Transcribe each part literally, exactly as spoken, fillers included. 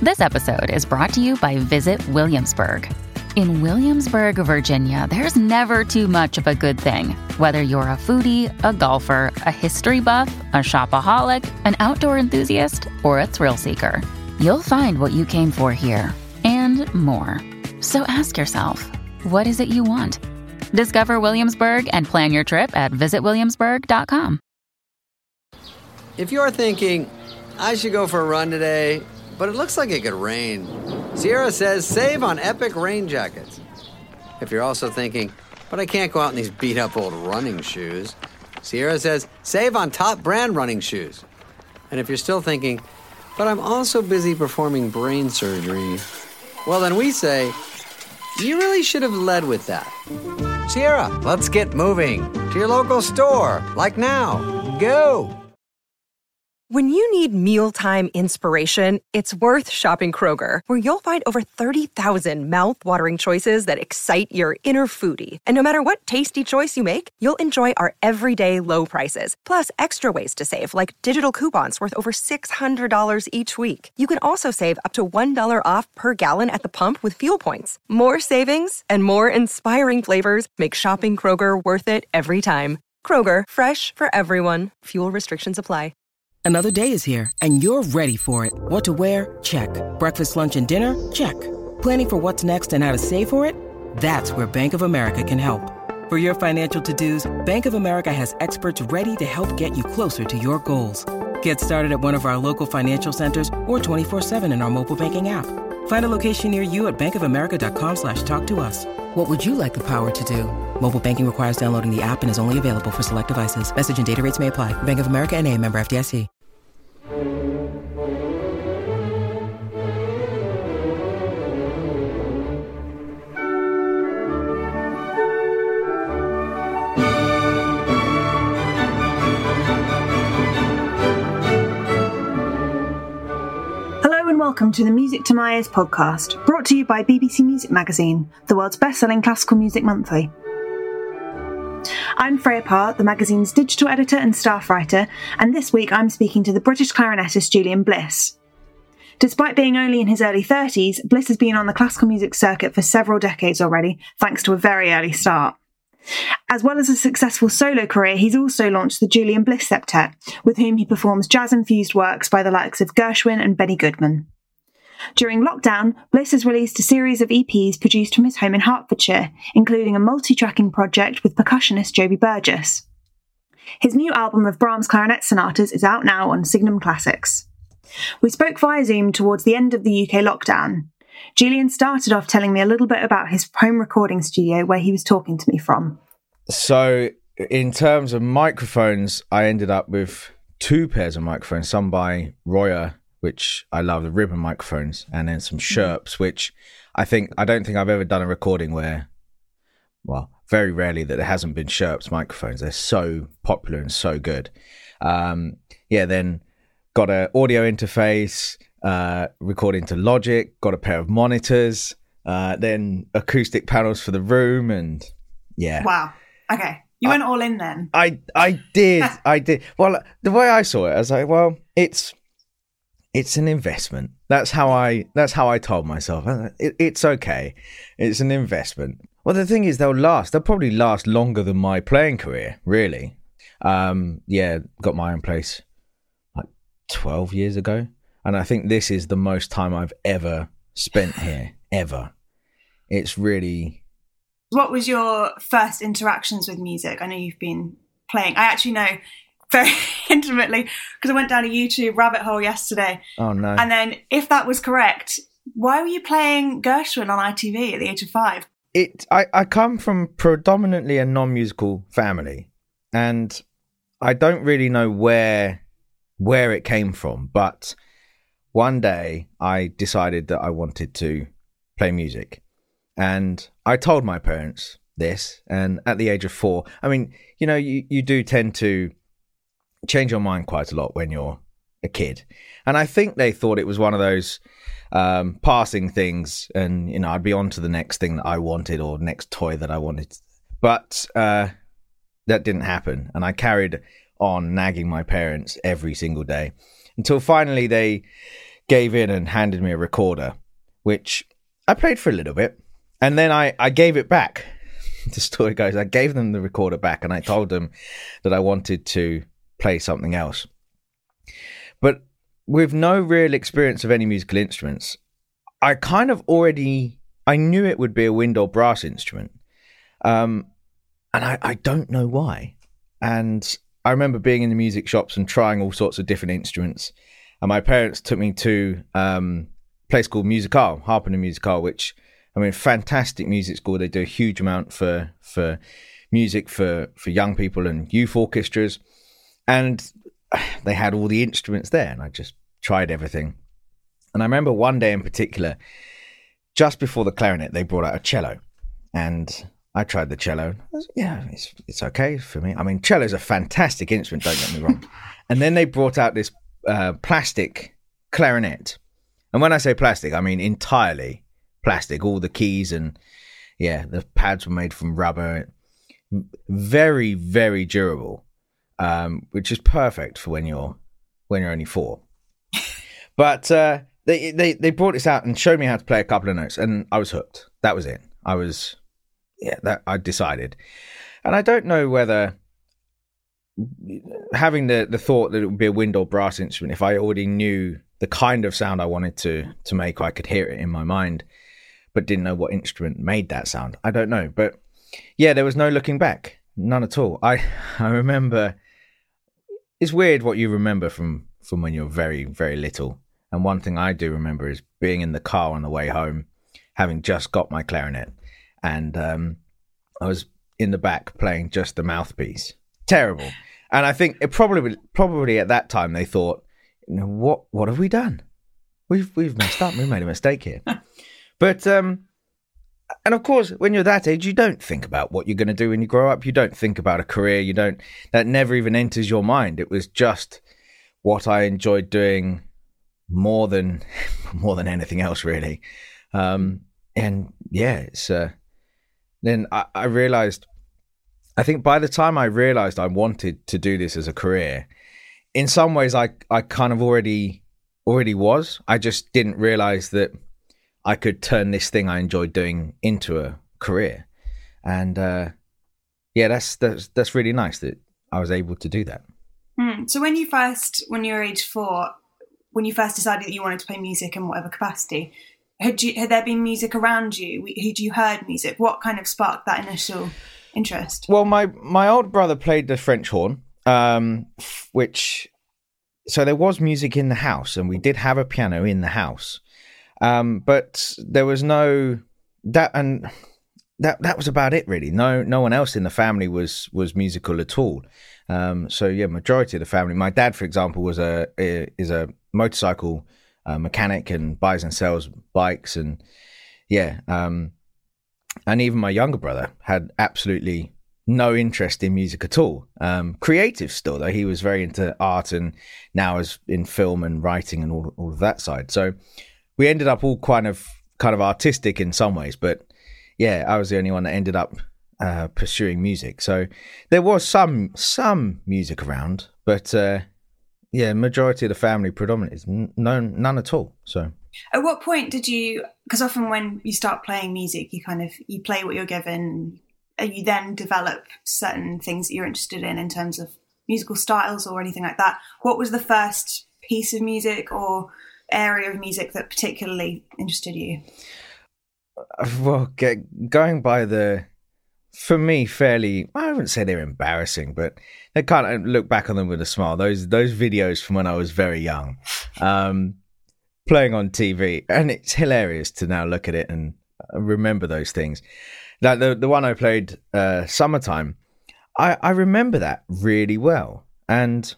This episode is brought to you by Visit Williamsburg. In Williamsburg, Virginia, there's never too much of a good thing. Whether you're a foodie, a golfer, a history buff, a shopaholic, an outdoor enthusiast, or a thrill seeker, you'll find what you came for here and more. So ask yourself, what is it you want? Discover Williamsburg and plan your trip at visit williamsburg dot com. If you're thinking, I should go for a run today, but it looks like it could rain, Sierra says save on Epic rain jackets. If you're also thinking, but I can't go out in these beat-up old running shoes, Sierra says save on top brand running shoes. And if you're still thinking, but I'm also busy performing brain surgery, well, then we say, you really should have led with that. Sierra, let's get moving to your local store, like now. Go! When you need mealtime inspiration, it's worth shopping Kroger, where you'll find over thirty thousand mouth-watering choices that excite your inner foodie. And no matter what tasty choice you make, you'll enjoy our everyday low prices, plus extra ways to save, like digital coupons worth over six hundred dollars each week. You can also save up to one dollar off per gallon at the pump with fuel points. More savings and more inspiring flavors make shopping Kroger worth it every time. Kroger, fresh for everyone. Fuel restrictions apply. Another day is here, and you're ready for it. What to wear? Check. Breakfast, lunch, and dinner? Check. Planning for what's next and how to save for it? That's where Bank of America can help. For your financial to-dos, Bank of America has experts ready to help get you closer to your goals. Get started at one of our local financial centers or twenty-four seven in our mobile banking app. Find a location near you at bankofamerica.com slash talk to us. What would you like the power to do? Mobile banking requires downloading the app and is only available for select devices. Message and data rates may apply. Bank of America N A, member F D I C. Welcome to the Music to My Ears podcast, brought to you by B B C Music Magazine, the world's best-selling classical music monthly. I'm Freya Parr, the magazine's digital editor and staff writer, and this week I'm speaking to the British clarinetist Julian Bliss. Despite being only in his early thirties, Bliss has been on the classical music circuit for several decades already, thanks to a very early start. As well as a successful solo career, he's also launched the Julian Bliss Septet, with whom he performs jazz-infused works by the likes of Gershwin and Benny Goodman. During lockdown, Bliss has released a series of E Ps produced from his home in Hertfordshire, including a multi-tracking project with percussionist Joby Burgess. His new album of Brahms clarinet sonatas is out now on Signum Classics. We spoke via Zoom towards the end of the U K lockdown. Julian started off telling me a little bit about his home recording studio where he was talking to me from. So, in terms of microphones, I ended up with two pairs of microphones, some by Royer, which I love, the ribbon microphones, and then some Sherps, which I think, I don't think I've ever done a recording where, well, very rarely that there hasn't been Sherps microphones. They're so popular and so good. Um, yeah, then got an audio interface, uh, recording to Logic, got a pair of monitors, uh, then acoustic panels for the room, and yeah. Wow. Okay. You went I, all in then. I, I did. I did. Well, the way I saw it, I was like, well, it's, It's an investment. That's how I. That's how I told myself. It, it's okay. It's an investment. Well, the thing is, they'll last. They'll probably last longer than my playing career. Really. Um, yeah, got my own place like twelve years ago, and I think this is the most time I've ever spent here. Ever. It's really. What was your first interactions with music? I know you've been playing. I actually know very intimately because I went down a YouTube rabbit hole yesterday. Oh no. And then if that was correct, why were you playing Gershwin on I T V at the age of five? It I, I come from predominantly a non-musical family, and I don't really know where where it came from, but one day I decided that I wanted to play music, and I told my parents this, and at the age of four, I mean, you know, you, you do tend to change your mind quite a lot when you're a kid, and I think they thought it was one of those um passing things, and you know, I'd be on to the next thing that I wanted or next toy that I wanted, but uh that didn't happen, and I carried on nagging my parents every single day until finally they gave in and handed me a recorder, which I played for a little bit. And then I, I gave it back. The story goes, I gave them the recorder back and I told them that I wanted to play something else. But with no real experience of any musical instruments, I kind of already, I knew it would be a wind or brass instrument. Um, and I, I don't know why. And I remember being in the music shops and trying all sorts of different instruments. And my parents took me to um, a place called Musical, Harpenden Musical, which, I mean, fantastic music school. They do a huge amount for for music for, for young people and youth orchestras. And they had all the instruments there. And I just tried everything. And I remember one day in particular, just before the clarinet, they brought out a cello. And I tried the cello. I was, yeah, it's it's okay for me. I mean, cello's a fantastic instrument, don't get me wrong. And then they brought out this uh, plastic clarinet. And when I say plastic, I mean entirely plastic. All the keys and, yeah, the pads were made from rubber. Very, very durable, um, which is perfect for when you're when you're only four. But uh, they, they, they brought this out and showed me how to play a couple of notes, and I was hooked. That was it. I was... Yeah, that I decided. And I don't know whether having the, the thought that it would be a wind or brass instrument, if I already knew the kind of sound I wanted to, to make, I could hear it in my mind, but didn't know what instrument made that sound. I don't know. But yeah, there was no looking back. None at all. I, I remember, it's weird what you remember from, from when you're very, very little. And one thing I do remember is being in the car on the way home, having just got my clarinet. And um, I was in the back playing just the mouthpiece. Terrible. And I think it probably probably at that time they thought, you know, what what have we done? We've we've messed up. We made a mistake here. But um, and of course, when you're that age, you don't think about what you're going to do when you grow up. You don't think about a career. You don't. That never even enters your mind. It was just what I enjoyed doing more than more than anything else, really. Um, and yeah, it's. Uh, Then I, I realized, I think by the time I realized I wanted to do this as a career, in some ways I, I kind of already already was. I just didn't realize that I could turn this thing I enjoyed doing into a career. And uh, yeah, that's, that's that's really nice that I was able to do that. Mm. So when you first, when you were age four, when you first decided that you wanted to play music in whatever capacity, Had you had there been music around you? Had you heard music? What kind of sparked that initial interest? Well, my, my old brother played the French horn, um, which... So there was music in the house, and we did have a piano in the house. Um, but there was no... that and that that was about it, really. No no one else in the family was, was musical at all. Um, so, yeah, majority of the family... My dad, for example, was a is a motorcycle... Uh, mechanic and buys and sells bikes, and yeah, um, and even my younger brother had absolutely no interest in music at all. Um, creative still, though. He was very into art, and now is in film and writing and all all of that side. So we ended up all kind of kind of artistic in some ways, but yeah, I was the only one that ended up uh, pursuing music. So there was some some music around, but. Uh, Yeah, majority of the family predominantly is none, none at all. So, at what point did you? Because often when you start playing music, you kind of you play what you're given, and you then develop certain things that you're interested in in terms of musical styles or anything like that. What was the first piece of music or area of music that particularly interested you? Well, get, going by the, for me, fairly, I wouldn't say they're embarrassing, but they kind of look back on them with a smile. Those those videos from when I was very young, um, playing on T V, and it's hilarious to now look at it and remember those things. Like the the one I played, uh, Summertime, I, I remember that really well, and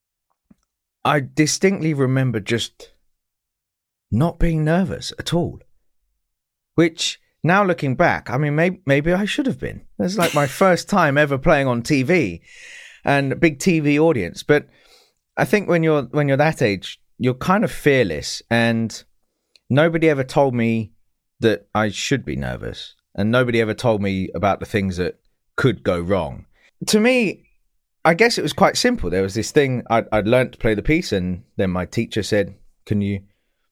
I distinctly remember just not being nervous at all, which. Now looking back, I mean, maybe, maybe I should have been. It's like my first time ever playing on T V and a big T V audience. But I think when you're when you're that age, you're kind of fearless, and nobody ever told me that I should be nervous, and nobody ever told me about the things that could go wrong. To me, I guess it was quite simple. There was this thing, I'd, I'd learned to play the piece, and then my teacher said, can you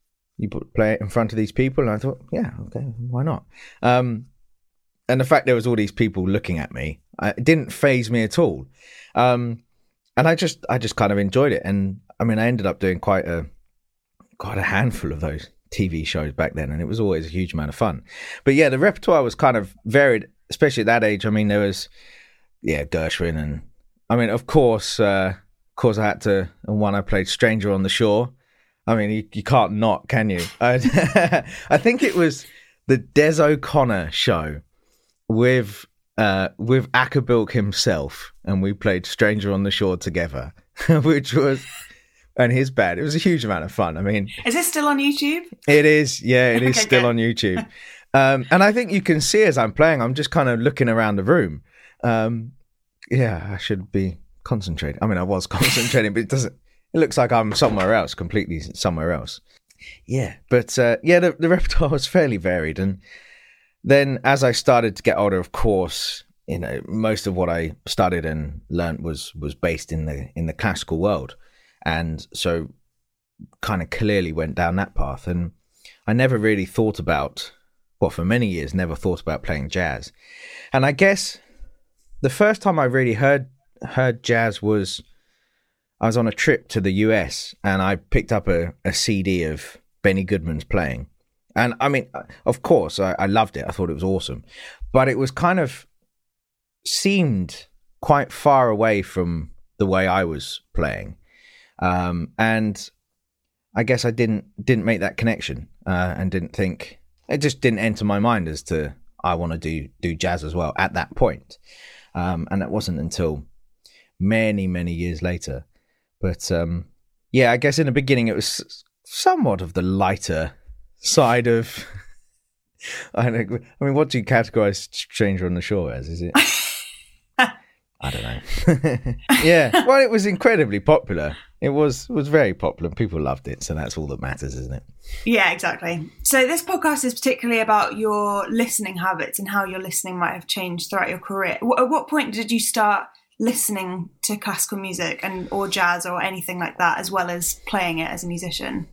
you put, play it in front of these people. And I thought, yeah, okay, why not? Um, and the fact there was all these people looking at me, it didn't faze me at all. Um, and I just, I just kind of enjoyed it. And I mean, I ended up doing quite a, quite a handful of those T V shows back then, and it was always a huge amount of fun. But yeah, the repertoire was kind of varied, especially at that age. I mean, there was, yeah, Gershwin, and I mean, of course, uh, of course, I had to. And one I played, "Stranger on the Shore." I mean, you, you can't not, can you? I, I think it was the Des O'Connor show with uh, with Acapulco himself, and we played "Stranger on the Shore" together, which was. And his band. It was a huge amount of fun. I mean, is this still on YouTube? It is. Yeah, it is okay, still good. on YouTube. Um, and I think you can see as I'm playing, I'm just kind of looking around the room. Um, yeah, I should be concentrating. I mean, I was concentrating, but it doesn't. It looks like I'm somewhere else, completely somewhere else. Yeah, but uh, yeah, the, the repertoire was fairly varied. And then as I started to get older, of course, you know, most of what I studied and learnt was was based in the in the classical world. And so kind of clearly went down that path. And I never really thought about, well, for many years, never thought about playing jazz. And I guess the first time I really heard heard jazz was, I was on a trip to the U S and I picked up a, a C D of Benny Goodman's playing. And I mean, of course, I, I loved it. I thought it was awesome. But it was kind of seemed quite far away from the way I was playing. Um, and I guess I didn't didn't make that connection uh, and didn't think, it just didn't enter my mind as to I want to do do jazz as well at that point. Um, and that wasn't until many, many years later. But um, yeah, I guess in the beginning it was somewhat of the lighter side of, I don't know, I mean, what do you categorize Stranger on the Shore as? Is it? I don't know. Yeah, well, it was incredibly popular. It was was very popular. People loved it, so that's all that matters, isn't it? Yeah, exactly. So this podcast is particularly about your listening habits and how your listening might have changed throughout your career. At what point did you start listening to classical music and or jazz or anything like that, as well as playing it as a musician?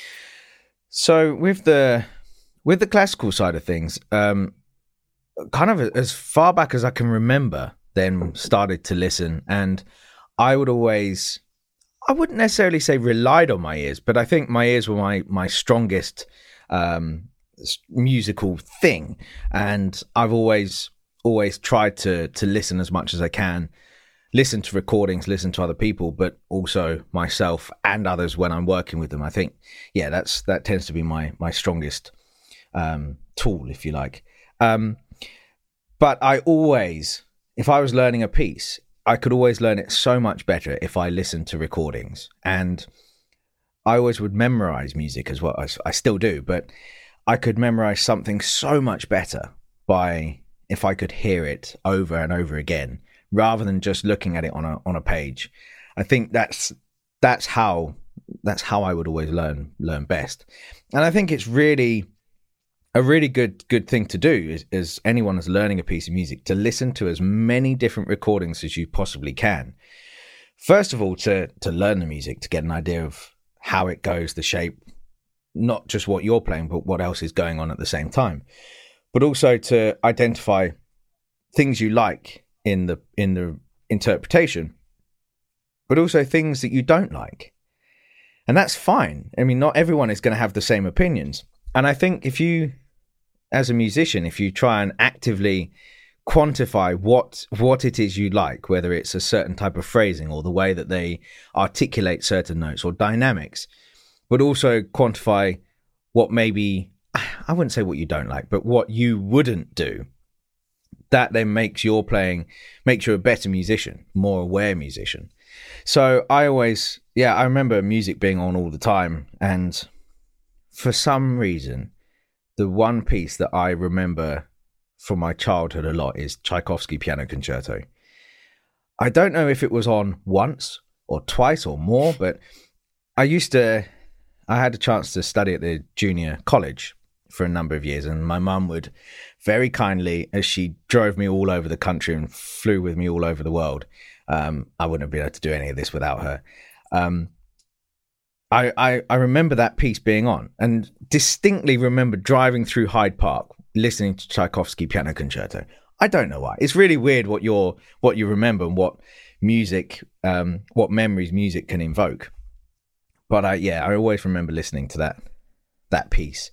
So with the with the classical side of things, um, kind of as far back as I can remember, then started to listen, and I would always, I wouldn't necessarily say relied on my ears, but I think my ears were my my strongest um, musical thing, and I've always always tried to to listen as much as I can, listen to recordings, listen to other people, but also myself and others when I'm working with them. I think, yeah, that's that tends to be my my strongest um, tool, if you like. Um, but I always, if I was learning a piece, I could always learn it so much better if I listened to recordings. And I always would memorize music as well. I, I still do, but I could memorize something so much better by if I could hear it over and over again, rather than just looking at it on a on a page. I think that's that's how that's how I would always learn learn best. And I think it's really a really good good thing to do is, is anyone is learning a piece of music, to listen to as many different recordings as you possibly can. First of all, to to learn the music, to get an idea of how it goes, the shape, not just what you're playing, but what else is going on at the same time. But also to identify things you like in the in the interpretation, but also things that you don't like. And that's fine. I mean, not everyone is going to have the same opinions. And I think if you, as a musician, if you try and actively quantify what what it is you like, whether it's a certain type of phrasing or the way that they articulate certain notes or dynamics, but also quantify what maybe, I wouldn't say what you don't like, but what you wouldn't do, that then makes your playing, makes you a better musician, more aware musician. So I always, yeah, I remember music being on all the time. And for some reason, the one piece that I remember from my childhood a lot is Tchaikovsky Piano Concerto. I don't know if it was on once or twice or more, but I used to, I had a chance to study at the junior college for a number of years, and my mum would very kindly, as she drove me all over the country and flew with me all over the world, um, I wouldn't have been able to do any of this without her. Um, I, I, I remember that piece being on, and distinctly remember driving through Hyde Park listening to Tchaikovsky Piano Concerto. I don't know why. It's really weird what you're what you remember and what music, um, what memories music can invoke. But I, yeah, I always remember listening to that that piece.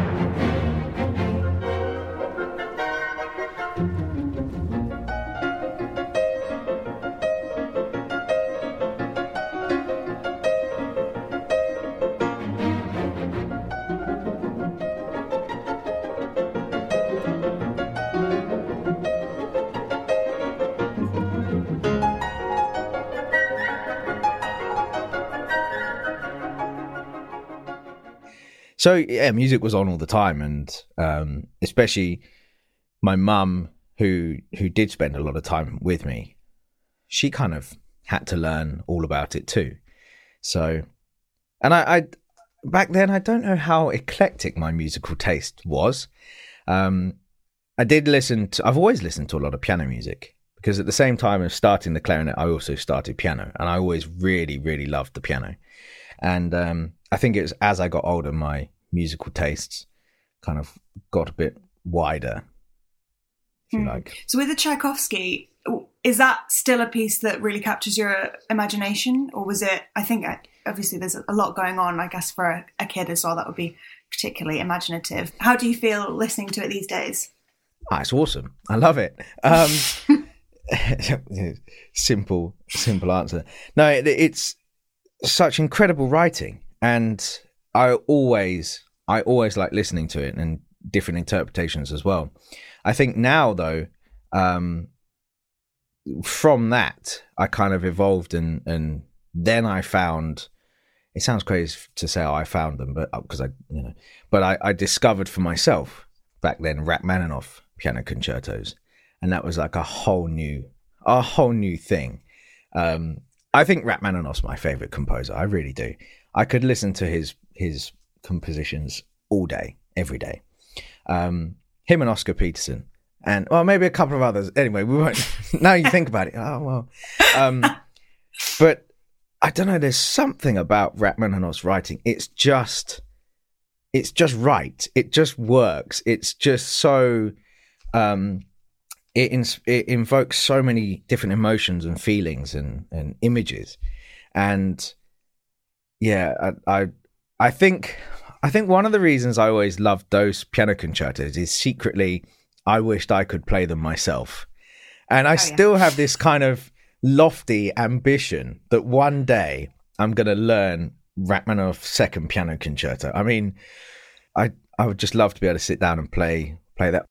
So yeah, music was on all the time, and um, especially my mum, who who did spend a lot of time with me, she kind of had to learn all about it too. So, and I, I back then I don't know how eclectic my musical taste was. Um, I did listen to. I've always listened to a lot of piano music because at the same time as starting the clarinet, I also started piano, and I always really really loved the piano. And um, I think it was as I got older, my musical tastes kind of got a bit wider, if you mm. like. So with the Tchaikovsky, is that still a piece that really captures your imagination? Or was it, I think obviously there's a lot going on, I guess, for a, a kid as well, that would be particularly imaginative. How do you feel listening to it these days? Oh, it's awesome. I love it. Um, simple, simple answer. No, it, it's such incredible writing, and I always, I always like listening to it and different interpretations as well. I think now though, um, from that, I kind of evolved, and and then I found. It sounds crazy to say how I found them, but because I, you know, but I, I discovered for myself back then Rachmaninoff piano concertos, and that was like a whole new, a whole new thing. Um, I think Rachmaninoff's my favorite composer. I really do. I could listen to his his compositions all day, every day. Um, him and Oscar Peterson, and well, maybe a couple of others. Anyway, we won't. Now you think about it. Oh well, um, but I don't know. There's something about Rachmaninoff's writing. It's just, it's just right. It just works. It's just so. Um, it ins- it invokes so many different emotions and feelings and and images, and yeah, I, I I think I think one of the reasons I always loved those piano concertos is secretly I wished I could play them myself, and I oh, still yeah. have this kind of lofty ambition that one day I'm going to learn Rachmaninoff's second piano concerto. I mean, I I would just love to be able to sit down and play play that.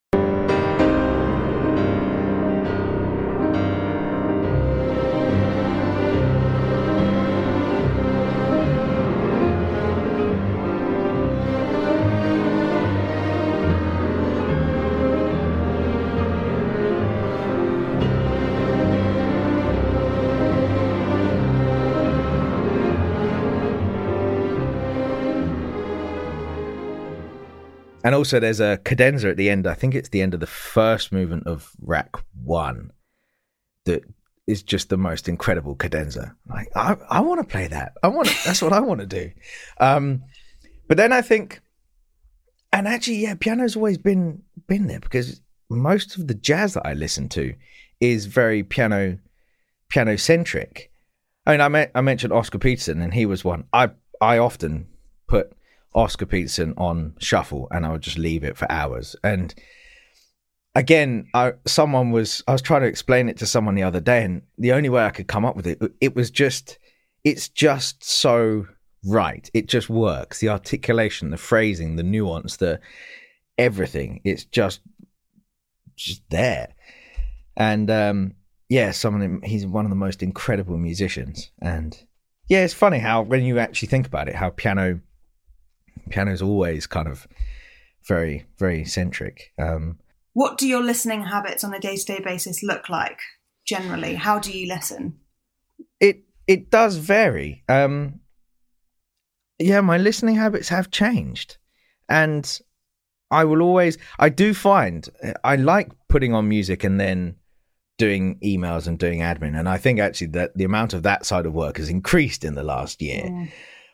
And also there's a cadenza at the end. I think it's the end of the first movement of Rach one that is just the most incredible cadenza. Like, I, I want to play that. I want to, that's what I want to do. Um, but then I think, and actually, yeah, piano's always been been there because most of the jazz that I listen to is very piano piano centric. I mean, I, me- I mentioned Oscar Peterson, and he was one. I I often put Oscar Peterson on shuffle and I would just leave it for hours. And again, I, someone was, I was trying to explain it to someone the other day, and the only way I could come up with it, it was just, it's just so right. It just works. The articulation, the phrasing, the nuance, the everything, it's just, just there. And um, yeah, someone, he's one of the most incredible musicians. And yeah, it's funny how, when you actually think about it, how piano, Piano is always kind of very, very centric. Um, what do your listening habits on a day-to-day basis look like, generally? How do you listen? It it does vary. Um, yeah, my listening habits have changed. And I will always... I do find... I like putting on music and then doing emails and doing admin. And I think actually that the amount of that side of work has increased in the last year. Mm.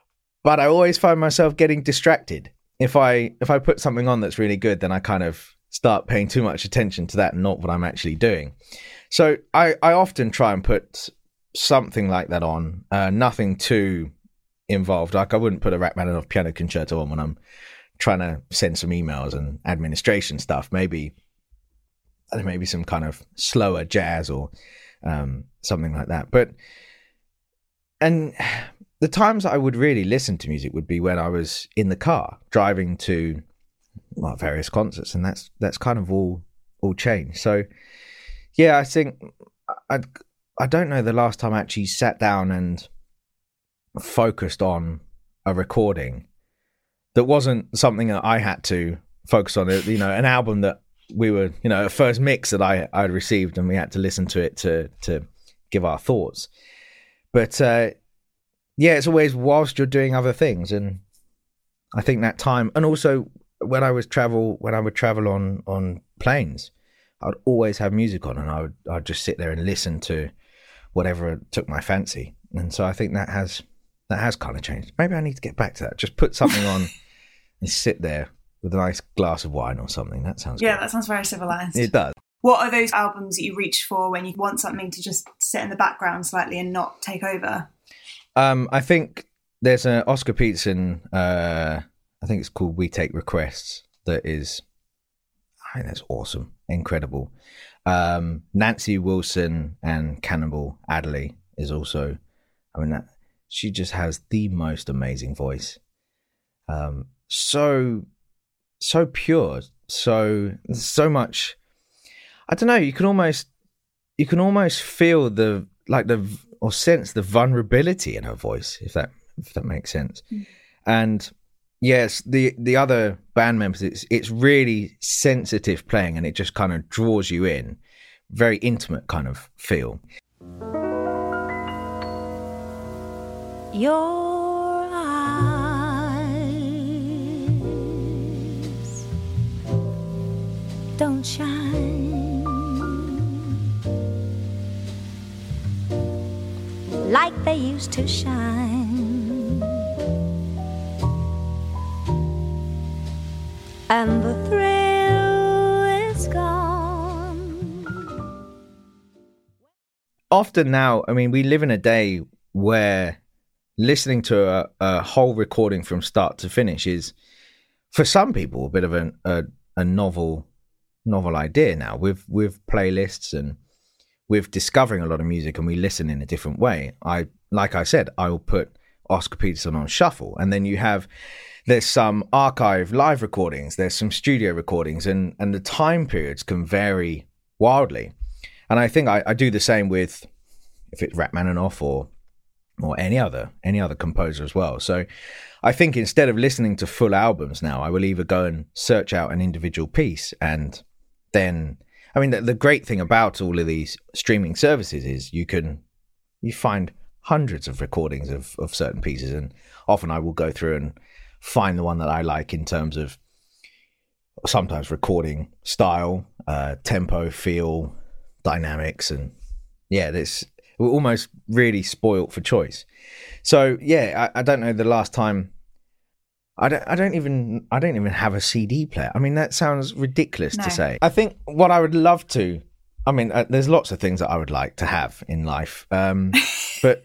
but I always find myself getting distracted. If I if I put something on that's really good, then I kind of start paying too much attention to that and not what I'm actually doing. So I, I often try and put something like that on, uh, nothing too involved. Like I wouldn't put a Rachmaninoff piano concerto on when I'm trying to send some emails and administration stuff. Maybe maybe some kind of slower jazz or um, something like that. But and the times I would really listen to music would be when I was in the car driving to well, various concerts, and that's that's kind of all all changed. So yeah, I think I I don't know the last time I actually sat down and focused on a recording that wasn't something that I had to focus on. You know, an album that we were, you know, a first mix that I I'd received, and we had to listen to it to to give our thoughts. But uh, yeah, it's always whilst you're doing other things, and I think that time, and also when I was travel when I would travel on on planes, I'd always have music on, and I would I'd just sit there and listen to whatever took my fancy. And so I think that has that has kind of changed. Maybe I need to get back to that. Just put something on and sit there with a nice glass of wine or something. That sounds yeah, good. That sounds very civilized. It does. What are those albums that you reach for when you want something to just sit in the background slightly and not take over? Um, I think there's an Oscar Peterson, uh, I think it's called We Take Requests, that is, I think that's awesome, incredible. Um, Nancy Wilson and Cannibal Adderley is also, I mean, that, she just has the most amazing voice. Um, so, so pure, so, so much, I don't know, you can almost, you can almost feel the, like the, or sense the vulnerability in her voice, if that, if that makes sense. Mm. And yes, the the other band members, it's it's really sensitive playing, and it just kind of draws you in. Very intimate kind of feel. Your eyes don't shine like they used to shine, and the thrill is gone. Often now, I mean, we live in a day where listening to a, a whole recording from start to finish is, for some people, a bit of an, a a novel novel idea now. With with playlists and with discovering a lot of music, and we listen in a different way. I like I said, I will put Oscar Peterson on shuffle, and then you have. There's some archive live recordings, there's some studio recordings, and, and the time periods can vary wildly. And I think I, I do the same with, if it's Rachmaninoff or or any other any other composer as well. So I think instead of listening to full albums now, I will either go and search out an individual piece, and then, I mean, the, the great thing about all of these streaming services is you can, you find hundreds of recordings of, of certain pieces, and often I will go through and find the one that I like in terms of sometimes recording style, uh, tempo, feel, dynamics, and yeah, this we're almost really spoilt for choice. So yeah, I, I don't know the last time. I don't. I don't even. I don't even have a C D player. I mean, that sounds ridiculous No. to say. I think what I would love to. I mean, uh, there's lots of things that I would like to have in life, um, but.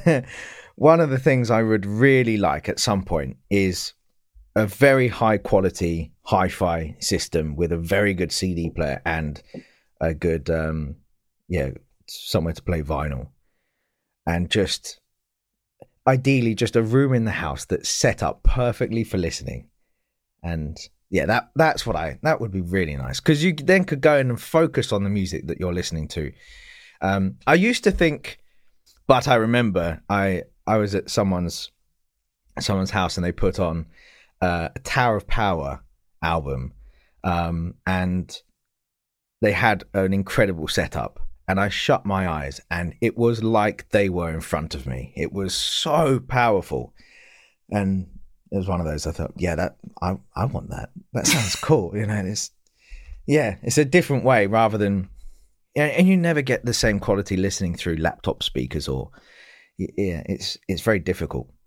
One of the things I would really like at some point is a very high quality hi-fi system with a very good C D player and a good, um, yeah, somewhere to play vinyl. And just, ideally, just a room in the house that's set up perfectly for listening. And yeah, that that's what I, that would be really nice. Because you then could go in and focus on the music that you're listening to. Um, I used to think, but I remember I... I was at someone's someone's house, and they put on uh, a Tower of Power album, um, and they had an incredible setup. And I shut my eyes, and it was like they were in front of me. It was so powerful, and it was one of those. I thought, yeah, that I I want that. That sounds cool, you know. It's yeah, it's a different way rather than, and you never get the same quality listening through laptop speakers or. Yeah, it's it's very difficult.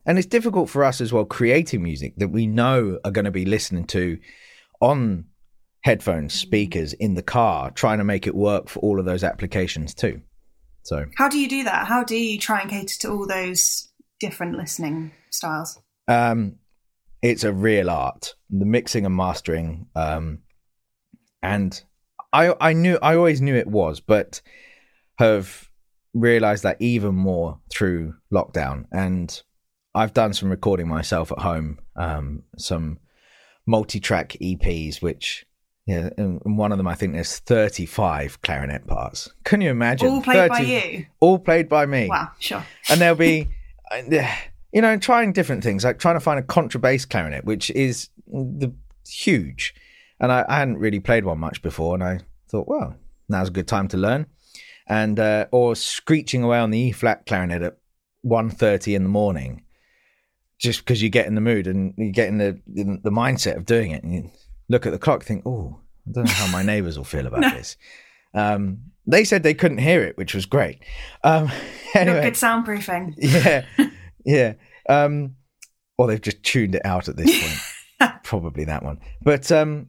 and it's difficult for us as well creating music that we know are going to be listening to on headphones, speakers, in the car, trying to make it work for all of those applications too. So how do you do that? How do you try and cater to all those different listening styles? Um, it's a real art, the mixing and mastering. Um, and I, I knew, I always knew it was, but have realized that even more through lockdown. And I've done some recording myself at home, um, some multi-track E Ps, which, yeah, and one of them, I think there's thirty-five clarinet parts. Can you imagine? All played by you? All played by me. Wow, sure. And there'll be, you know, trying different things, like trying to find a contrabass clarinet, which is the huge. And I, I hadn't really played one much before, and I thought, well, now's a good time to learn. And uh, or screeching away on the E-flat clarinet at one thirty in the morning, just because you get in the mood and you get in the in the mindset of doing it, and you look at the clock, think, oh, I don't know how my neighbours will feel about no. this. Um, they said they couldn't hear it, which was great. Um, anyway, good soundproofing. Yeah, yeah. Um, or they've just tuned it out at this point. Probably that one. But um,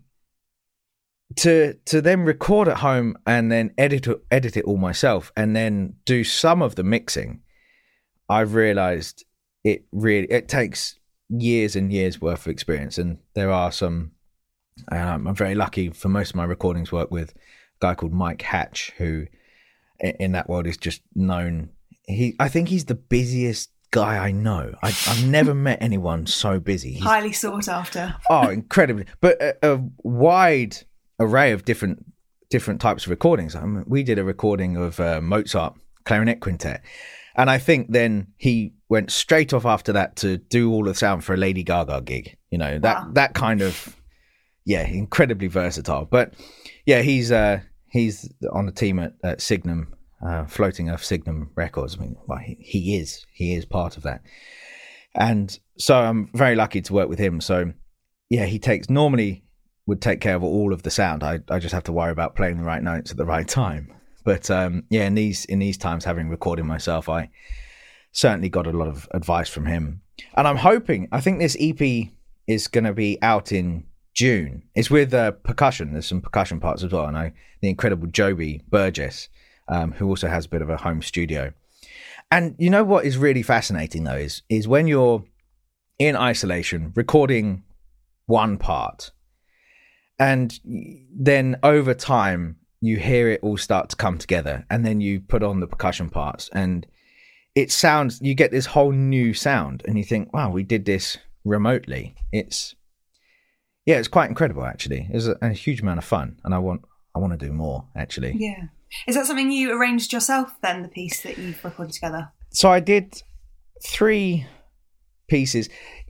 to to then record at home and then edit edit it all myself and then do some of the mixing, I've realised it really it takes years and years worth of experience. And there are some. Um, I'm very lucky for most of my recordings work with a guy called Mike Hatch, who in that world is just known. He, I think he's the busiest guy I know. I, I've never met anyone so busy. He's, highly sought after. Oh, incredibly. But a, a wide array of different different types of recordings. I mean, we did a recording of uh, Mozart Clarinet Quintet. And I think then he went straight off after that to do all the sound for a Lady Gaga gig. You know, that, wow. that kind of... Yeah, incredibly versatile. But yeah, he's uh, he's on the team at, at Signum, uh, Floating Earth Signum Records. I mean, well, he, he is he is part of that, and so I'm very lucky to work with him. So yeah, he takes normally would take care of all of the sound. I I just have to worry about playing the right notes at the right time. But um, yeah, in these in these times, having recorded myself, I certainly got a lot of advice from him, and I'm hoping. I think this E P is going to be out in June. It's with uh, percussion. There's some percussion parts as well. And I, the incredible Joby Burgess, um, who also has a bit of a home studio. And you know what is really fascinating though is is when you're in isolation recording one part, and then over time you hear it all start to come together, and then you put on the percussion parts, and it sounds. You get this whole new sound, and you think, "Wow, we did this remotely." It's Yeah, it's quite incredible, actually. It was a, a huge amount of fun, and I want I want to do more, actually. Yeah. Is that something you arranged yourself, then, the piece that you've recorded together? So I did three pieces.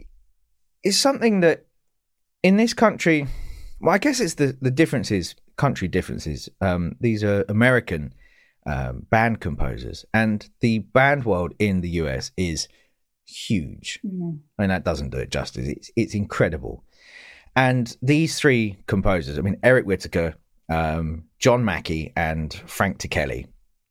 It's something that, in this country, well, I guess it's the, the differences, country differences. Um, these are American um, band composers, and the band world in the U S is huge. Mm. I mean, that doesn't do it justice. It's It's incredible. And these three composers, I mean, Eric Whitacre, um, John Mackey, and Frank Ticheli.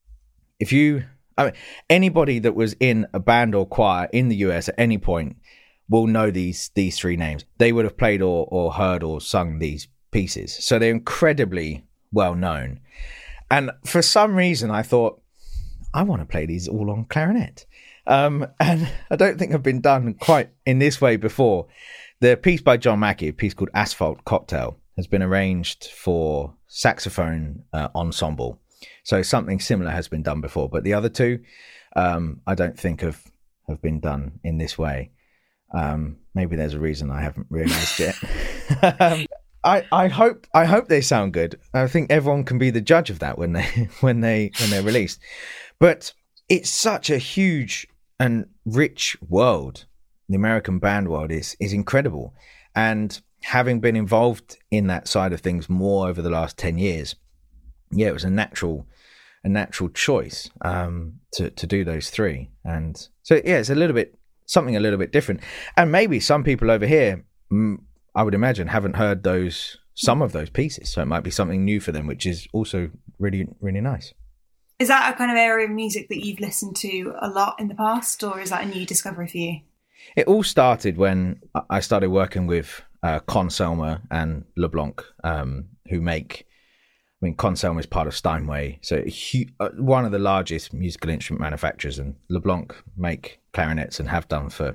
If you, I mean, anybody that was in a band or choir in the U S at any point will know these these three names. They would have played or, or heard or sung these pieces. So they're incredibly well known. And for some reason, I thought, I want to play these all on clarinet. Um, and I don't think I've been done quite in this way before. The piece by John Mackey, a piece called Asphalt Cocktail, has been arranged for saxophone uh, ensemble. So something similar has been done before. But the other two, um, I don't think have, have been done in this way. Um, maybe there's a reason I haven't realised yet. um, I, I hope I hope they sound good. I think everyone can be the judge of that when they when they when they're released. But it's such a huge and rich world. The American band world is is incredible, and having been involved in that side of things more over the last ten years, yeah, it was a natural a natural choice um, to to do those three, and so yeah, it's a little bit something a little bit different, and maybe some people over here, I would imagine, haven't heard those some of those pieces, so it might be something new for them, which is also really really nice. Is that a kind of area of music that you've listened to a lot in the past, or is that a new discovery for you? It all started when I started working with uh, Conn-Selmer and LeBlanc, um, who make, I mean, Conn-Selmer is part of Steinway, so hu- uh, one of the largest musical instrument manufacturers, and LeBlanc make clarinets and have done for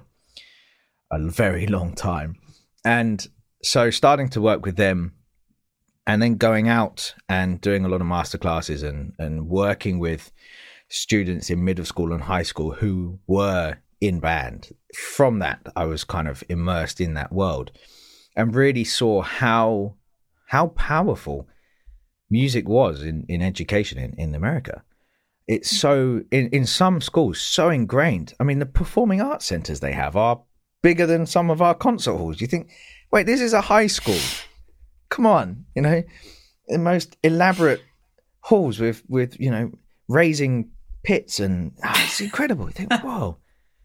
a very long time. And so starting to work with them and then going out and doing a lot of masterclasses and, and working with students in middle school and high school who were in band. From that, I was kind of immersed in that world and really saw how how powerful music was in, in education in, in America. It's so, in, in some schools, so ingrained. I mean, the performing arts centers they have are bigger than some of our concert halls. You think, wait, this is a high school. Come on, you know, the most elaborate halls with, with you know, raising pits and oh, it's incredible. You think, whoa.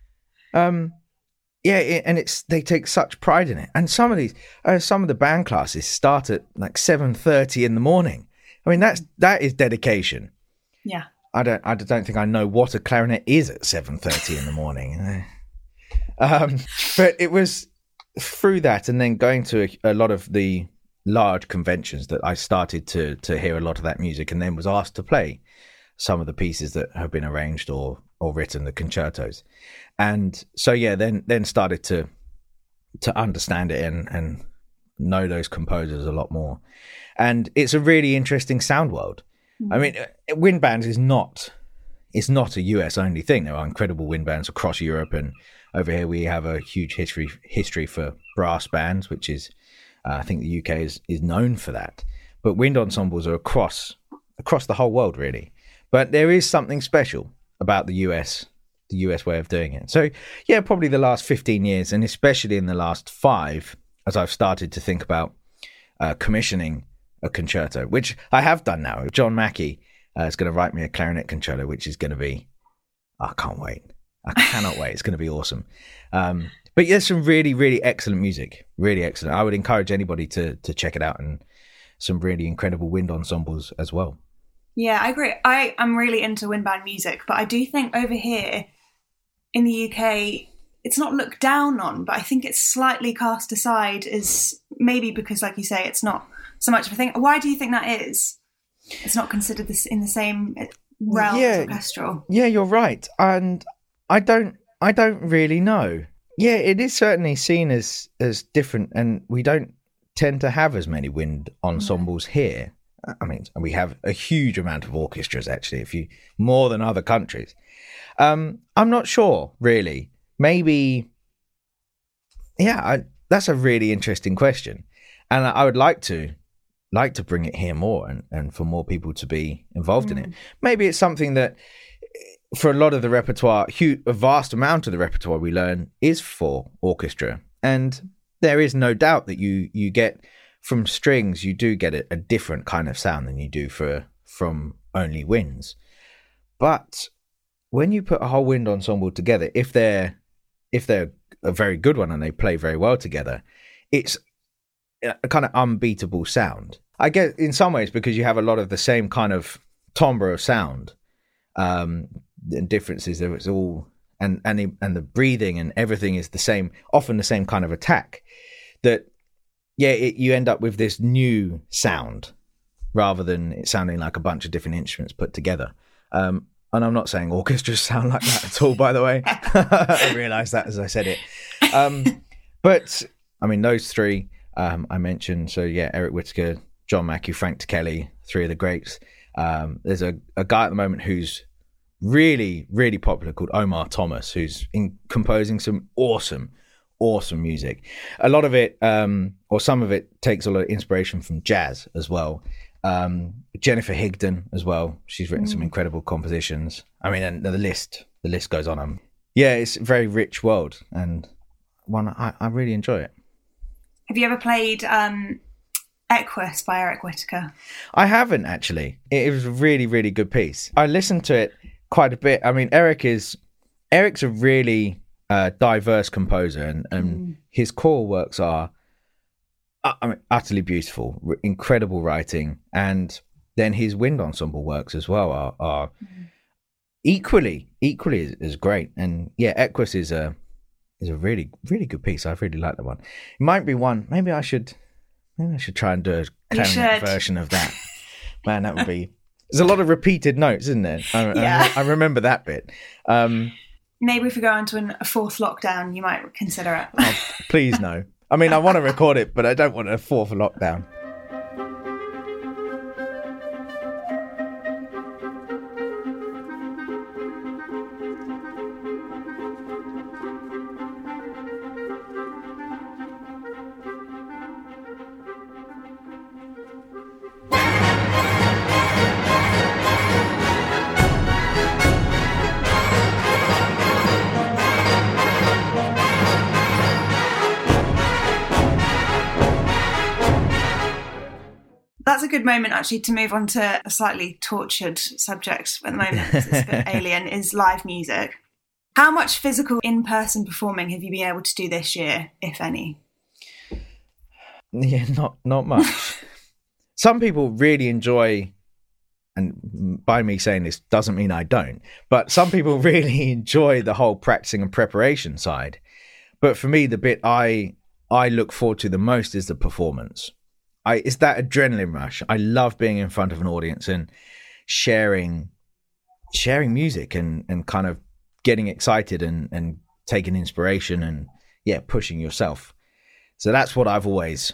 Um, yeah, it, and it's they take such pride in it. And some of these, uh, some of the band classes start at like seven thirty in the morning. I mean, that's that is dedication. Yeah. I don't, I don't think I know what a clarinet is at seven thirty in the morning. Um, but it was through that, and then going to a, a lot of the large conventions that I started to to hear a lot of that music, and then was asked to play some of the pieces that have been arranged or or written, the concertos. And so yeah, then then started to to understand it and and know those composers a lot more. And it's a really interesting sound world. Mm-hmm. I mean, wind bands is not it's not a U S only thing. There are incredible wind bands across Europe, and over here we have a huge history history for brass bands, which is uh, I think the U K is is known for that. But wind ensembles are across across the whole world, really. But there is something special about the U S, the U S way of doing it. So yeah, probably the last fifteen years, and especially in the last five, as I've started to think about uh, commissioning a concerto, which I have done now. John Mackey uh, is going to write me a clarinet concerto, which is going to be, I can't wait. I cannot wait. It's going to be awesome. Um, but there's some really, really excellent music. Really excellent. I would encourage anybody to to check it out, and some really incredible wind ensembles as well. Yeah, I agree. I am really into wind band music, but I do think over here in the U K, it's not looked down on, but I think it's slightly cast aside as maybe because, like you say, it's not so much of a thing. Why do you think that is? It's not considered this in the same realm yeah, as orchestral. Yeah, you're right. And I don't, I don't really know. Yeah, it is certainly seen as, as different, and we don't tend to have as many wind ensembles mm. here. I mean, we have a huge amount of orchestras, actually, if you more than other countries. Um, I'm not sure, really. Maybe, yeah, I, that's a really interesting question, and I would like to like to bring it here more, and, and for more people to be involved mm. in it. Maybe it's something that, for a lot of the repertoire, a vast amount of the repertoire we learn is for orchestra, and there is no doubt that you you get. From strings, you do get a, a different kind of sound than you do for from only winds. But when you put a whole wind ensemble together, if they're if they're a very good one and they play very well together, it's a kind of unbeatable sound. I guess in some ways because you have a lot of the same kind of timbre of sound, um, and differences. It's all and and the, and the breathing and everything is the same, often the same kind of attack. That. Yeah, it, you end up with this new sound rather than it sounding like a bunch of different instruments put together. Um, and I'm not saying orchestras sound like that at all, by the way. I realised that as I said it. Um, but, I mean, those three um, I mentioned. So, yeah, Eric Whitacre, John Mackey, Frank Kelly, three of the greats. Um, there's a, a guy at the moment who's really, really popular called Omar Thomas, who's in composing some awesome Awesome music. A lot of it, um, or some of it, takes a lot of inspiration from jazz as well. Um, Jennifer Higdon as well. She's written mm. some incredible compositions. I mean, and the list, the list goes on. Um, yeah, it's a very rich world, and one I, I really enjoy it. Have you ever played um, Equus by Eric Whitacre? I haven't actually. It, it was a really, really good piece. I listened to it quite a bit. I mean, Eric is Eric's a really Uh, diverse composer, and, and mm. his core works are uh, I mean, utterly beautiful, r- incredible writing, and then his wind ensemble works as well are, are mm. equally equally as, as great. And yeah, Equus is a is a really, really good piece. I really like that one. It might be one. Maybe I should. Maybe I should try and do a clarinet version of that. Man, that would be. There's a lot of repeated notes, isn't there? I, yeah. I, I remember that bit. Um, Maybe if we go into an, a fourth lockdown, you might consider it. Oh, please no. I mean, I want to record it, but I don't want a fourth lockdown. That's a good moment, actually, to move on to a slightly tortured subject at the moment. It's a bit alien, is live music. How much physical in-person performing have you been able to do this year, if any? Yeah, not not much. Some people really enjoy, and by me saying this doesn't mean I don't, but some people really enjoy the whole practicing and preparation side. But for me, the bit I I look forward to the most is the performance. I, it's that adrenaline rush. I love being in front of an audience and sharing sharing music and, and kind of getting excited and, and taking inspiration and, yeah, pushing yourself. So that's what I've always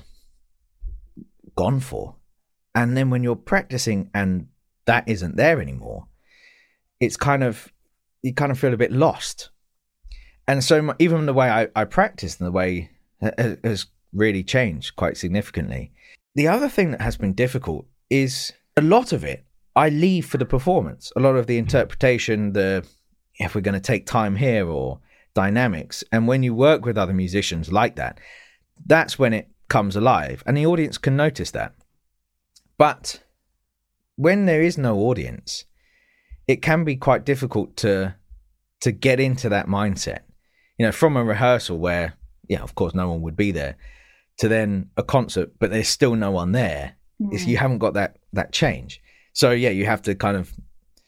gone for. And then when you're practicing and that isn't there anymore, it's kind of, you kind of feel a bit lost. And so my, even the way I, I practice and the way has, has really changed quite significantly. The other thing that has been difficult is a lot of it I leave for the performance. A lot of the interpretation, the if we're going to take time here or dynamics. And when you work with other musicians like that, that's when it comes alive and the audience can notice that. But when there is no audience, it can be quite difficult to to get into that mindset. You know, from a rehearsal where, yeah, of course, no one would be there, to then a concert, but there's still no one there. Mm. It's, you haven't got that that change. So yeah, you have to kind of,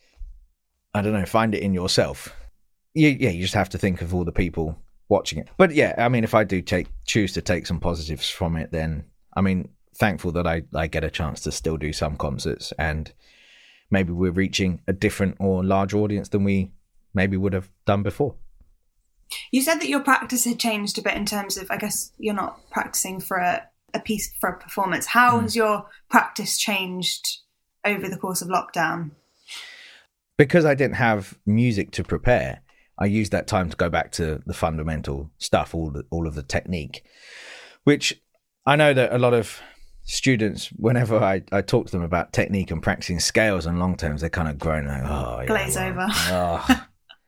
I don't know, find it in yourself. You, yeah, you just have to think of all the people watching it. But yeah, I mean, if I do take choose to take some positives from it, then I mean, thankful that I, I get a chance to still do some concerts, and maybe we're reaching a different or larger audience than we maybe would have done before. You said that your practice had changed a bit in terms of, I guess you're not practicing for a, a piece for a performance. How mm. has your practice changed over the course of lockdown? Because I didn't have music to prepare, I used that time to go back to the fundamental stuff, all the, all of the technique, which I know that a lot of students, whenever I, I talk to them about technique and practicing scales and long terms, they kind of groan like, oh, yeah, glaze well, over. Oh.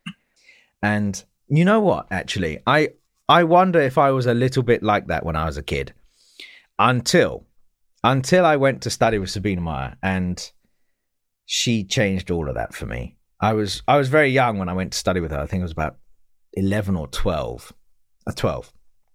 And you know what, actually, I I wonder if I was a little bit like that when I was a kid, until until I went to study with Sabina Meyer, and she changed all of that for me. I was I was very young when I went to study with her. I think it was about eleven or twelve, uh, twelve,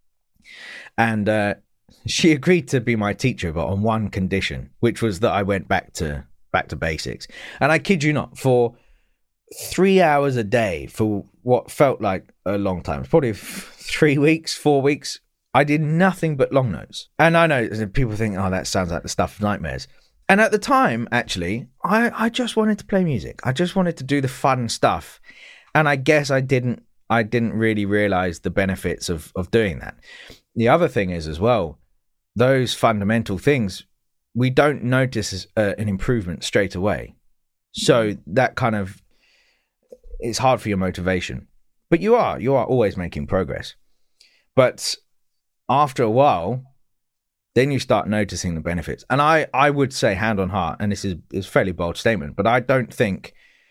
and uh, she agreed to be my teacher, but on one condition, which was that I went back to back to basics. And I kid you not, for three hours a day for what felt like a long time, probably three weeks, four weeks, I did nothing but long notes. And I know people think, oh, that sounds like the stuff of nightmares. And at the time, actually, I, I just wanted to play music. I just wanted to do the fun stuff. And I guess I didn't I didn't really realize the benefits of, of doing that. The other thing is as well, those fundamental things, we don't notice uh, an improvement straight away. So that kind of, it's hard for your motivation. But you are, you are always making progress. But after a while, then you start noticing the benefits. And I, I would say, hand on heart, and this is, is a fairly bold statement, but I don't think,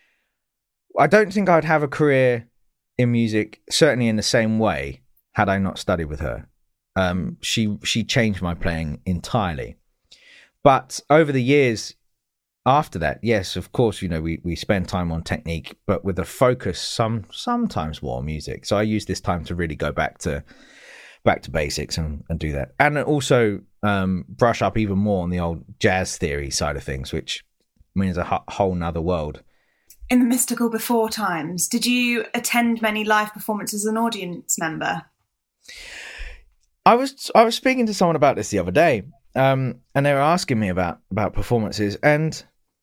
I don't think I'd have a career in music, certainly in the same way, had I not studied with her. Um, she she changed my playing entirely. But over the years after that, yes, of course, you know, we, we spend time on technique, but with a focus some sometimes more on music. So I use this time to really go back to back to basics and, and do that. And also um, brush up even more on the old jazz theory side of things, which means a ho- whole nother world. In the mystical before times, did you attend many live performances as an audience member? I was I was speaking to someone about this the other day, um, and they were asking me about about performances. And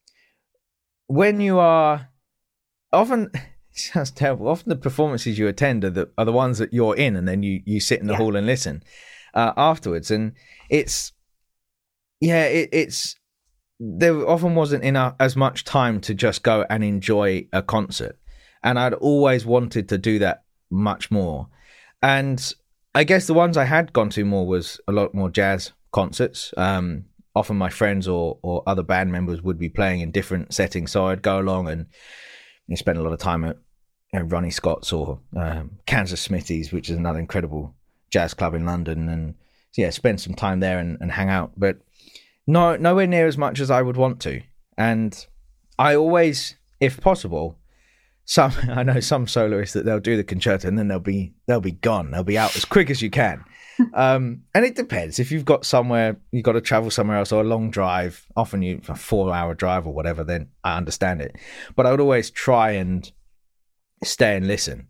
when you are often, it sounds terrible. Often the performances you attend are the are the ones that you're in, and then you you sit in the yeah. hall and listen uh, afterwards. And it's yeah, it, it's there often wasn't enough as much time to just go and enjoy a concert, and I'd always wanted to do that much more. And I guess the ones I had gone to more was a lot more jazz concerts. Um, often my friends or or other band members would be playing in different settings, so I'd go along and you know, spend a lot of time at you know, Ronnie Scott's or um, Kansas Smithy's, which is another incredible jazz club in London, and yeah, spend some time there and, and hang out. But no, nowhere near as much as I would want to. And I always, if possible, some I know some soloists that they'll do the concerto and then they'll be they'll be gone. They'll be out as quick as you can. Um, and it depends. If you've got somewhere, you've got to travel somewhere else or a long drive, often you a four hour drive or whatever, then I understand it. But I would always try and stay and listen,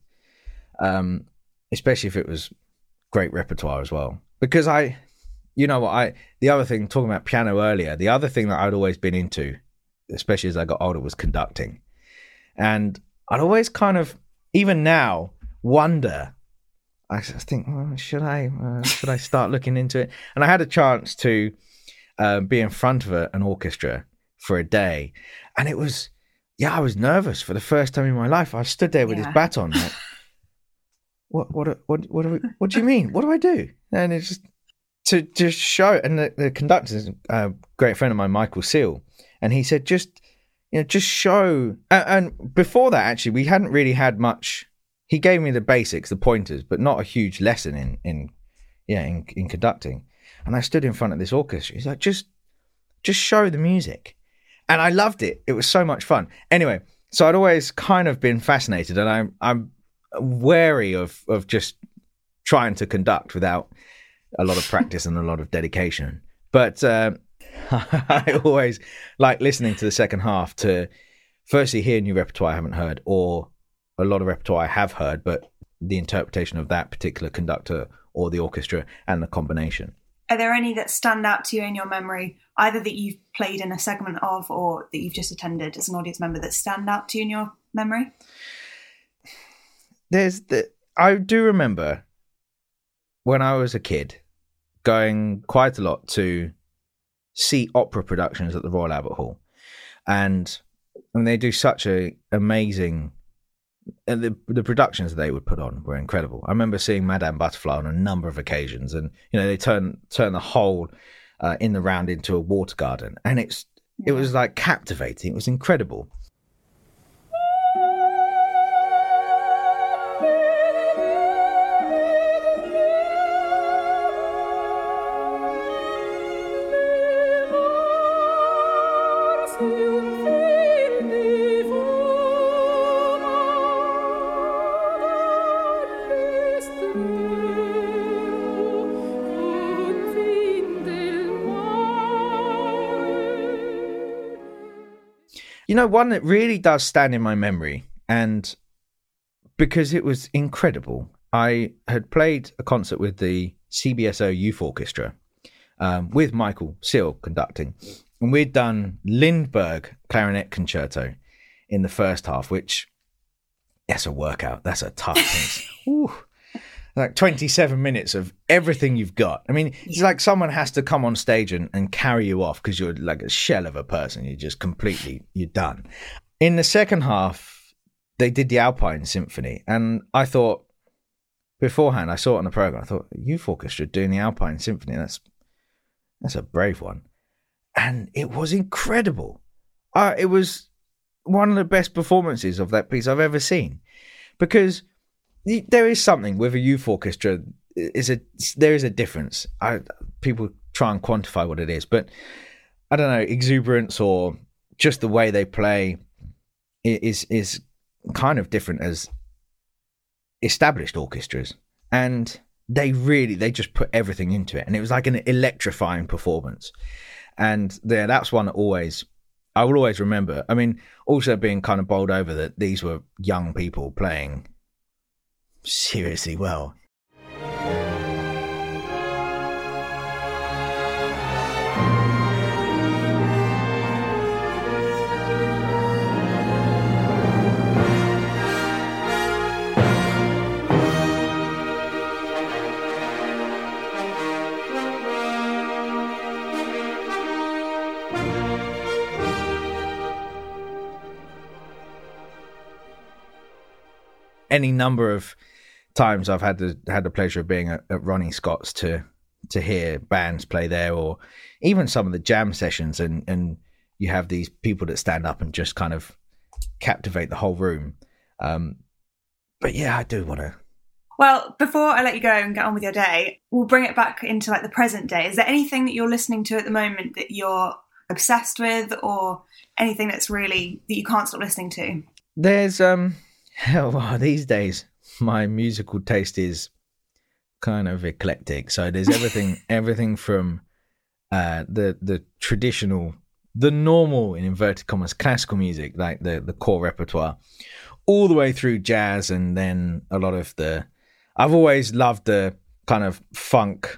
um, especially if it was great repertoire as well. Because I, you know what, I the other thing, talking about piano earlier, the other thing that I'd always been into, especially as I got older, was conducting. And I'd always kind of, even now, wonder, I think, well, should I uh, should I start looking into it? And I had a chance to uh, be in front of a, an orchestra for a day. And it was, yeah, I was nervous for the first time in my life. I stood there with yeah. this baton. Like, what, what, what, what, do we, what do you mean? What do I do? And it's just to just show. And the, the conductor is a great friend of mine, Michael Seal. And he said, just, you know, just show. And, and before that, actually, we hadn't really had much. He gave me the basics, the pointers, but not a huge lesson in, in yeah, in, in conducting. And I stood in front of this orchestra. He's like, just, just show the music. And I loved it. It was so much fun. Anyway, so I'd always kind of been fascinated, and I'm, I'm wary of, of just trying to conduct without a lot of practice and a lot of dedication. But uh, I always like listening to the second half to firstly hear new repertoire I haven't heard, or a lot of repertoire I have heard, but the interpretation of that particular conductor or the orchestra and the combination. Are there any that stand out to you in your memory, either that you've played in a segment of or that you've just attended as an audience member, that stand out to you in your memory? There's the, I do remember when I was a kid going quite a lot to see opera productions at the Royal Albert Hall. And, and they do such a amazing... And the the productions that they would put on were incredible. I remember seeing Madame Butterfly on a number of occasions, and you know they turn turn the whole uh, in the round into a water garden, and it's it was like captivating. It was incredible. You know, one that really does stand in my memory, and because it was incredible, I had played a concert with the C B S O Youth Orchestra um, with Michael Seal conducting, and we'd done Lindbergh Clarinet Concerto in the first half, which, that's a workout. That's a tough thing. Like twenty-seven minutes of everything you've got. I mean, it's like someone has to come on stage and, and carry you off because you're like a shell of a person. You're just completely, you're done. In the second half, they did the Alpine Symphony. And I thought, beforehand, I saw it on the program. I thought, Youth Orchestra doing the Alpine Symphony, that's that's a brave one. And it was incredible. Uh, it was one of the best performances of that piece I've ever seen. Because there is something with a youth orchestra. Is a there is a difference. I, people try and quantify what it is, but I don't know, exuberance or just the way they play is is kind of different as established orchestras, and they really they just put everything into it, and it was like an electrifying performance. And there, that's one that always I will always remember. I mean, also being kind of bowled over that these were young people playing seriously well. any number of times I've had the had the pleasure of being at, at Ronnie Scott's to to hear bands play there, or even some of the jam sessions, and and you have these people that stand up and just kind of captivate the whole room. Um, but yeah, I do want to. Well, before I let you go and get on with your day, we'll bring it back into like the present day. Is there anything that you're listening to at the moment that you're obsessed with, or anything that's really that you can't stop listening to? There's um, well, these days my musical taste is kind of eclectic. So there's everything, everything from uh, the the traditional, the normal in inverted commas classical music, like the the core repertoire, all the way through jazz, and then a lot of the. I've always loved the kind of funk,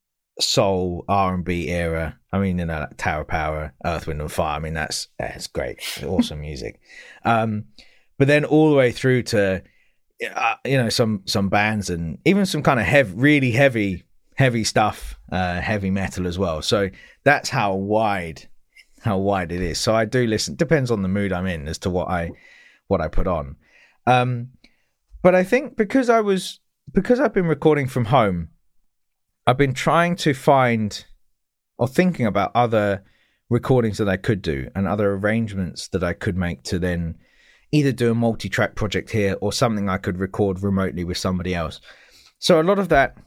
soul, R and B era. I mean, you know, like Tower Power, Earth, Wind and Fire. I mean, that's that's great, awesome music. Um, but then all the way through to, uh, you know, some some bands and even some kind of heavy, really heavy, heavy stuff, uh, heavy metal as well. So that's how wide, how wide it is. So I do listen. Depends on the mood I'm in as to what I what I put on. Um, but I think because I was. Because I've been recording from home, I've been trying to find or thinking about other recordings that I could do and other arrangements that I could make to then either do a multi-track project here or something I could record remotely with somebody else. So a lot of that,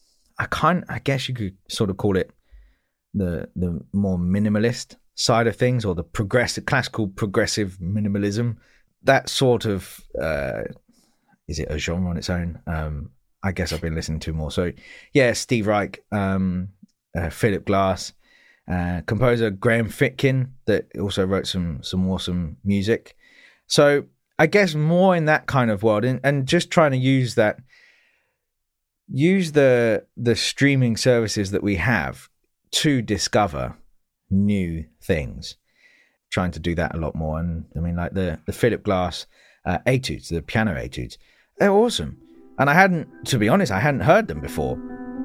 I kind, I guess you could sort of call it the the more minimalist side of things, or the progressive, classical progressive minimalism. That sort of. Uh, Is it a genre on its own? Um, I guess I've been listening to more. So, yeah, Steve Reich, um, uh, Philip Glass, uh, composer Graham Fitkin, that also wrote some some awesome music. So, I guess more in that kind of world, and, and just trying to use that, use the the streaming services that we have to discover new things. Trying to do that a lot more, and I mean, like the the Philip Glass uh, etudes, the piano etudes. They're awesome. And I hadn't, to be honest, I hadn't heard them before.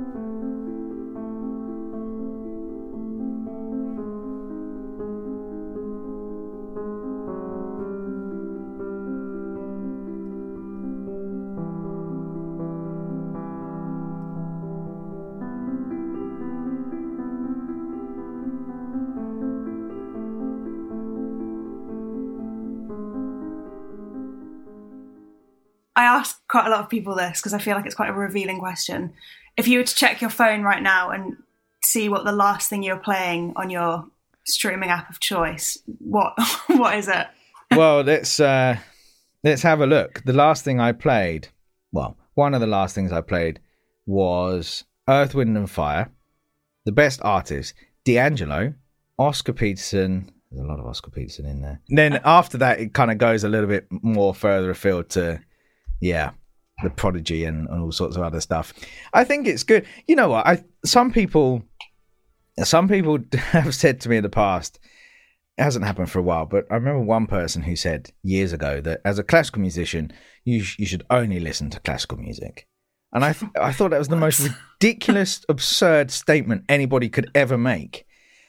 I ask quite a lot of people this because I feel like it's quite a revealing question. If you were to check your phone right now and see what the last thing you're playing on your streaming app of choice, what what is it? Well, let's uh, let's have a look. The last thing I played, well, one of the last things I played was Earth, Wind and Fire. The Best Artist, D'Angelo, Oscar Peterson. There's a lot of Oscar Peterson in there. And then after that, it kind of goes a little bit more further afield to... Yeah, The Prodigy and, and all sorts of other stuff. I think it's good. You know what? I some people, some people have said to me in the past, it hasn't happened for a while, but I remember one person who said years ago that as a classical musician, you sh- you should only listen to classical music. And I th- I thought that was the most ridiculous, absurd statement anybody could ever make.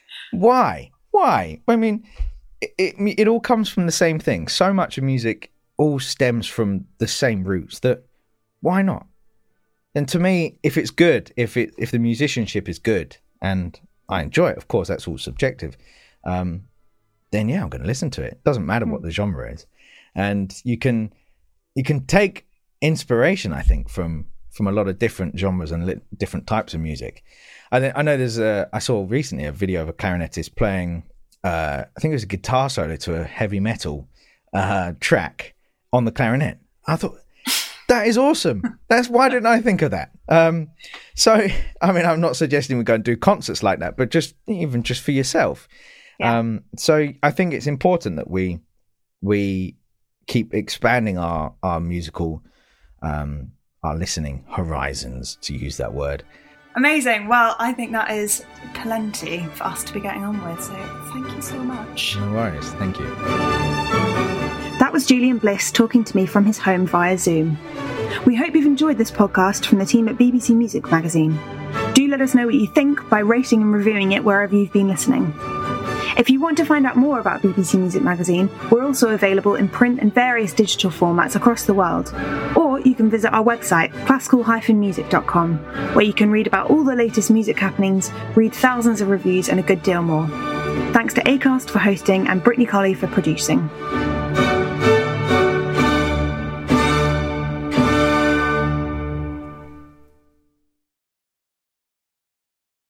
Why? Why? I mean, it, it, it all comes from the same thing. So much of music all stems from the same roots. That why not? And to me, if it's good, if it if the musicianship is good and I enjoy it, of course that's all subjective, um then yeah, I'm going to listen to it. Doesn't matter what the genre is. And you can you can take inspiration, I think, from from a lot of different genres and li- different types of music. I th- I know there's a I saw recently a video of a clarinetist playing uh I think it was a guitar solo to a heavy metal uh track on the clarinet. I thought, that is awesome. That's why didn't I think of that? Um, so, I mean, I'm not suggesting we go and do concerts like that, but just even just for yourself. Yeah. Um, so I think it's important that we we keep expanding our our musical, um, our listening horizons, to use that word. Amazing. Well, I think that is plenty for us to be getting on with. So thank you so much. No worries. Thank you. That was Julian Bliss talking to me from his home via Zoom. We hope you've enjoyed this podcast from the team at B B C Music Magazine. Do let us know what you think by rating and reviewing it wherever you've been listening. If you want to find out more about B B C Music Magazine, we're also available in print and various digital formats across the world. Or you can visit our website, classical dash music dot com, where you can read about all the latest music happenings, read thousands of reviews and a good deal more. Thanks to Acast for hosting and Brittany Colley for producing.